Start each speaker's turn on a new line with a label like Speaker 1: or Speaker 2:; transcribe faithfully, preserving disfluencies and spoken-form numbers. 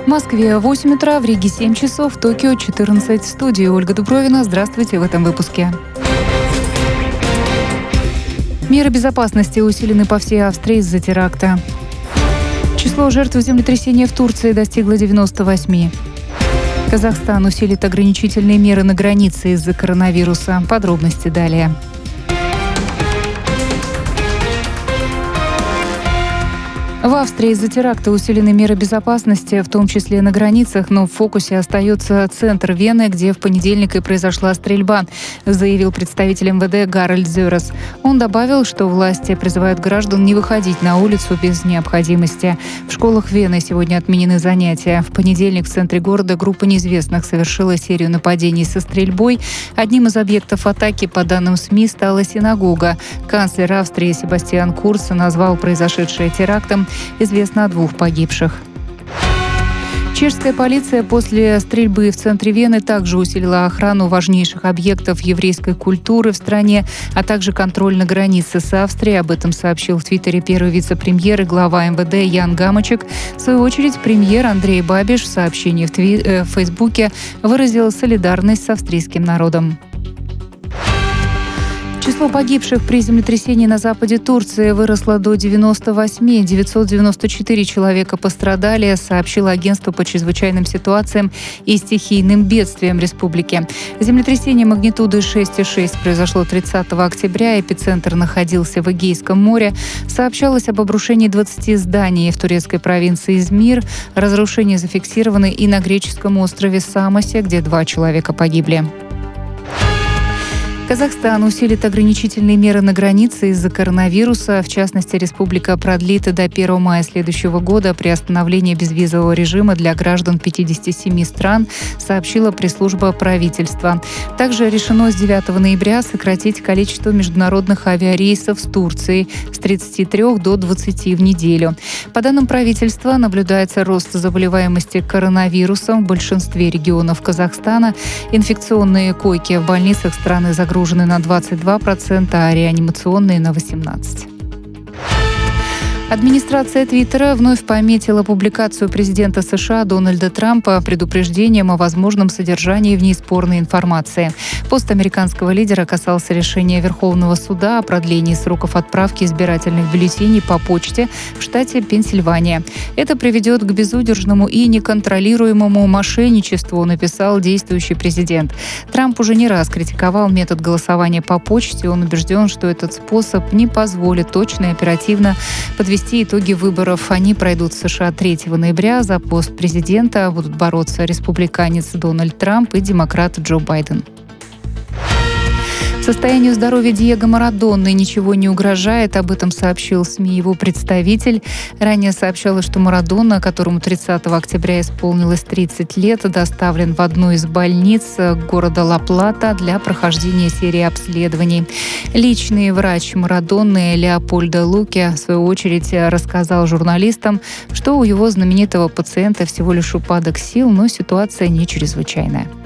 Speaker 1: Москве восемь утра, в Риге семь часов, в Токио четырнадцать. В студии Ольга Дубровина. Здравствуйте в этом выпуске. Меры безопасности усилены по всей Австрии из-за теракта. Число жертв землетрясения в Турции достигло девяноста восьми. Казахстан усилит ограничительные меры на границе из-за коронавируса. Подробности далее. В Австрии из-за теракта усилены меры безопасности, в том числе на границах, но в фокусе остается центр Вены, где в понедельник и произошла стрельба, заявил представитель эм вэ дэ Гарольд Зёрес. Он добавил, что власти призывают граждан не выходить на улицу без необходимости. В школах Вены сегодня отменены занятия. В понедельник в центре города группа неизвестных совершила серию нападений со стрельбой. Одним из объектов атаки, по данным СМИ, стала синагога. Канцлер Австрии Себастьян Курц назвал произошедшее терактом. Известно о двух погибших. Чешская полиция после стрельбы в центре Вены также усилила охрану важнейших объектов еврейской культуры в стране, а также контроль на границе с Австрией. Об этом сообщил в Твиттере первый вице-премьер и глава эм вэ дэ Ян Гамачек. В свою очередь, премьер Андрей Бабиш в сообщении в, тви- э, в Фейсбуке выразил солидарность с австрийским народом. Число погибших при землетрясении на западе Турции выросло до девяноста восьми. девятьсот девяносто четыре человека пострадали, сообщило агентство по чрезвычайным ситуациям и стихийным бедствиям республики. Землетрясение магнитудой шесть и шесть произошло тридцатого октября. Эпицентр находился в Эгейском море. Сообщалось об обрушении двадцати зданий в турецкой провинции Измир. Разрушения зафиксированы и на греческом острове Самосе, где два человека погибли. Казахстан усилит ограничительные меры на границе из-за коронавируса. В частности, республика продлит до первого мая следующего года приостановление безвизового режима для граждан пятидесяти семи стран, сообщила пресс-служба правительства. Также решено с девятого ноября сократить количество международных авиарейсов с Турцией с тридцати трёх до двадцати в неделю. По данным правительства, наблюдается рост заболеваемости коронавирусом в большинстве регионов Казахстана. Инфекционные койки в больницах страны загружены на двадцать два процента, а реанимационные на восемнадцать процентов. Администрация Твиттера вновь пометила публикацию президента США Дональда Трампа предупреждением о возможном содержании в ней спорной информации. Пост американского лидера касался решения Верховного суда о продлении сроков отправки избирательных бюллетеней по почте в штате Пенсильвания. Это приведет к безудержному и неконтролируемому мошенничеству, написал действующий президент. Трамп уже не раз критиковал метод голосования по почте. Он убежден, что этот способ не позволит точно и оперативно подвести итоги выборов. Они пройдут в США третьего ноября. За пост президента будут бороться республиканец Дональд Трамп и демократ Джо Байден. Состоянию здоровья Диего Марадоны ничего не угрожает, об этом сообщил СМИ его представитель. Ранее сообщалось, что Марадона, которому тридцатого октября исполнилось тридцать лет, доставлен в одну из больниц города Ла-Плата для прохождения серии обследований. Личный врач Марадоны Леопольдо Луке, в свою очередь, рассказал журналистам, что у его знаменитого пациента всего лишь упадок сил, но ситуация не чрезвычайная.